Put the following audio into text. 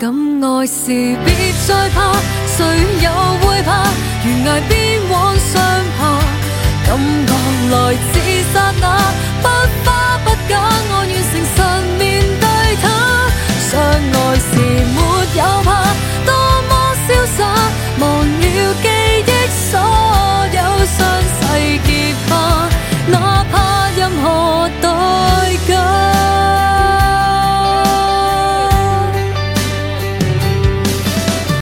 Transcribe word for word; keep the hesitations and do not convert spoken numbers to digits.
敢愛時別再怕，誰又會怕？懸崖邊往上爬，感覺來自剎那，不花不假，我願誠實面對它。相愛時沒有怕，多麼瀟灑，忘了記憶所有傷勢結疤，哪怕任何代